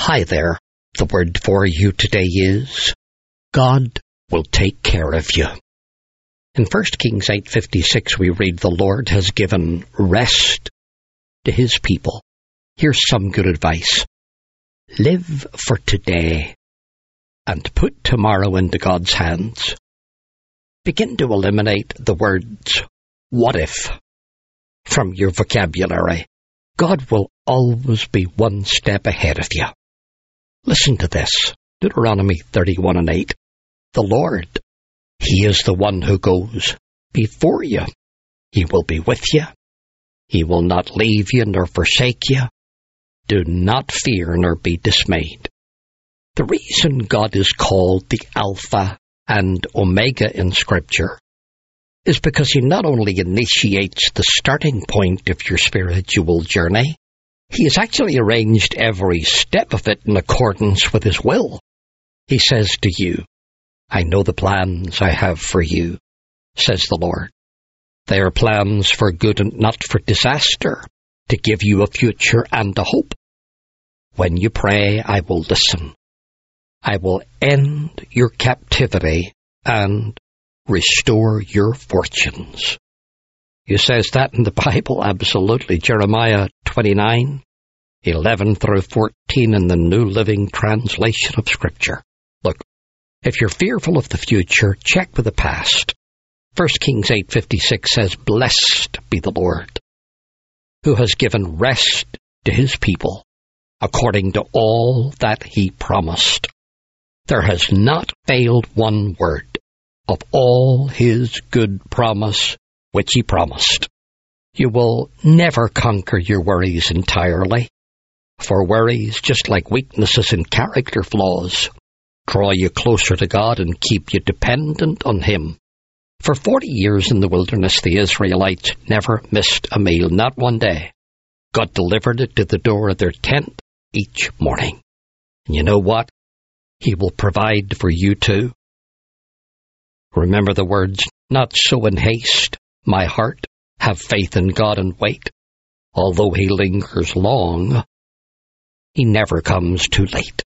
Hi there. The word for you today is, God will take care of you. In 1 Kings 8:56 we read, the Lord has given rest to his people. Here's some good advice. Live for today and put tomorrow into God's hands. Begin to eliminate the words, what if, from your vocabulary. God will always be one step ahead of you. Listen to this, Deuteronomy 31:8. The Lord, he is the one who goes before you. He will be with you. He will not leave you nor forsake you. Do not fear nor be dismayed. The reason God is called the Alpha and Omega in Scripture is because he not only initiates the starting point of your spiritual journey, he has actually arranged every step of it in accordance with his will. He says to you, I know the plans I have for you, says the Lord. They are plans for good and not for disaster, to give you a future and a hope. When you pray, I will listen. I will end your captivity and restore your fortunes. It says that in the Bible, absolutely. Jeremiah 29:11-14 in the New Living Translation of Scripture. Look, if you're fearful of the future, check with the past. 1 Kings 8:56 says, Blessed be the Lord, who has given rest to his people, according to all that he promised. There has not failed one word of all his good promise which he promised. You will never conquer your worries entirely, for worries, just like weaknesses and character flaws, draw you closer to God and keep you dependent on him. For 40 years in the wilderness, the Israelites never missed a meal, not one day. God delivered it to the door of their tent each morning. And you know what? He will provide for you too. Remember the words, not so in haste, my heart, have faith in God and wait. Although he lingers long, he never comes too late.